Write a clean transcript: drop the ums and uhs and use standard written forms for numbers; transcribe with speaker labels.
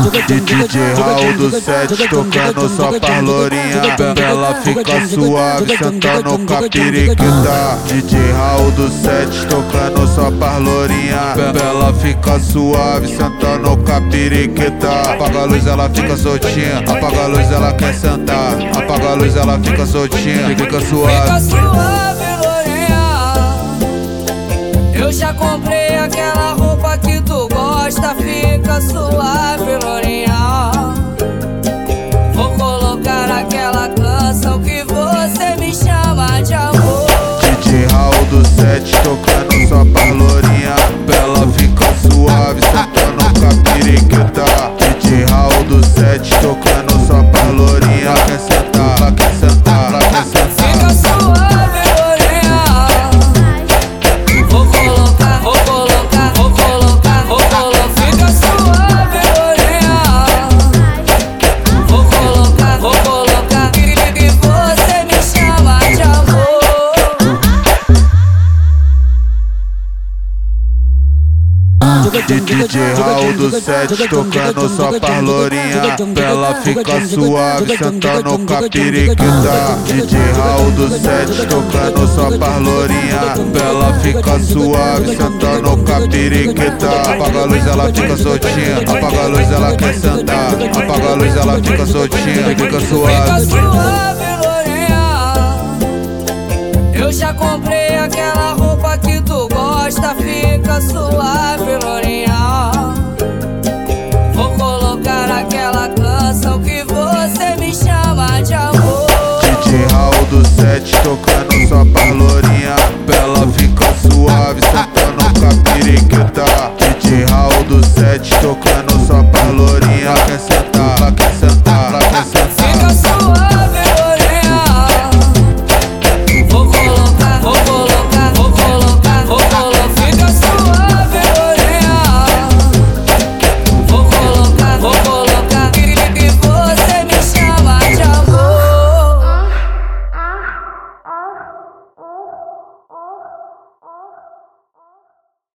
Speaker 1: DJ Raul do 7 tocando só pra lourinha. Ela fica suave sentando com a periquita. DJ Raul do 7 tocando só pra lourinha. Ela fica suave sentando com a periquita. Apaga a luz, ela fica soltinha. Apaga a luz, ela quer sentar. Apaga a luz, ela fica soltinha. Fica suave.
Speaker 2: Fica suave, lourinha. Eu já comprei aquela roupa que tu gosta. Fica suave, lourinha. Vou colocar aquela canção que você me chama de amor.
Speaker 1: DJ Raul do 7 tocando só pra lourinha. Ela fica suave sentando com a periquita. DJ Raul do 7 tocando só pra lourinha. Ela quer sentar, ela quer sentar, ela quer sentar.
Speaker 2: Fica suave, lourinha. Vou colocar, vou colocar, vou colocar, vou colocar. Fica suave, lourinha. Vou colocar que você me chama de amor.
Speaker 1: DJ Raul do 7 tocando só pra lourinha. Ela fica suave sentando com a periquita. DJ Raul do 7 tocando só pra lourinha. Ela fica suave sentando com a periquita. Apaga a luz, ela fica soltinha. Apaga a luz, ela quer sentar. Apaga a luz, ela fica soltinha. Fica suave.
Speaker 2: Fica suave, lourinha. Eu já comprei aquela roupa que tu gosta. Fica suave, lourinha.